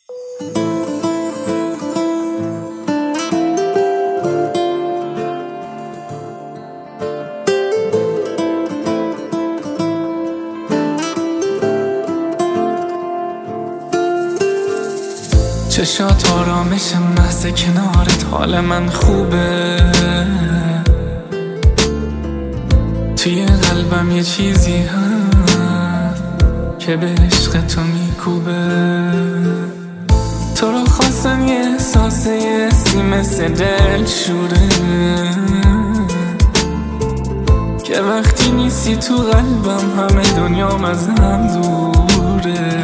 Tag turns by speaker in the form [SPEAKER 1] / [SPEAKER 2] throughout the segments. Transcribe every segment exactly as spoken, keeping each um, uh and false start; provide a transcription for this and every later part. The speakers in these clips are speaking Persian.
[SPEAKER 1] چشات آرامش محض کنارت، حال من خوبه. توی قلبم یه چیزی هست که به عشق تو میکوبه. تو رو خواستم یه احساس، یه حسی مثل دل شوره که وقتی نیستی تو قلبم همه دنیام از هم دوره.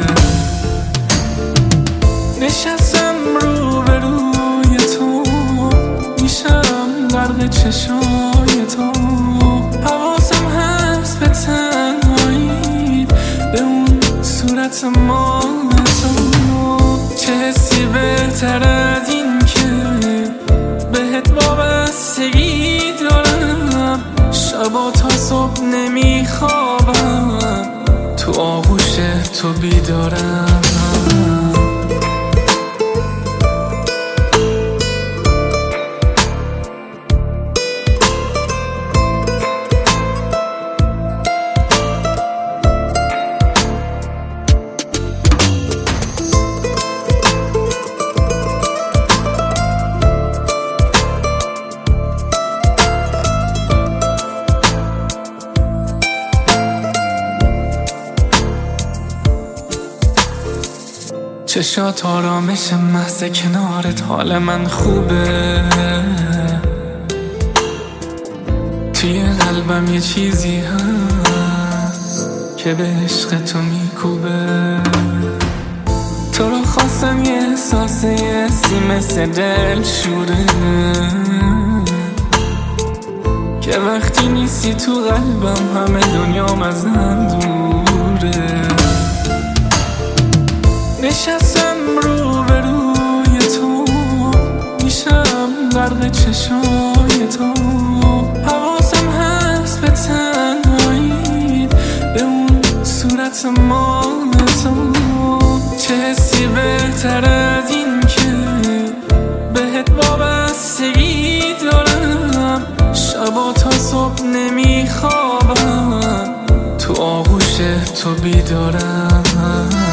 [SPEAKER 1] نشستم رو به روی تو، میشم غرق چشای تو. حواسم هست به تنهایی، به اون صورت مال تو. چه حسی بهتر از این که بهت وابستگی دارم. شبا تا صبح نمیخوابم، تو آغوش تو بیدارم. چشات آرامش محض کنارت، حال من خوبه. توی قلبم یه چیزی هست که به عشق تو میکوبه. تو رو خواستم یه احساس، یه حسی مثل دل شوره که وقتی نیستی تو قلبم همه دنیام از هم دوره. نشستم رو به روی تو، میشم غرق چشای تو. حواسم هست به تنهایی، به اون صورت مال تو. چه حسی بهتر از این که بهت وابستگی دارم. شبا تا صبح نمیخوابم، تو آغوش تو بیدارم.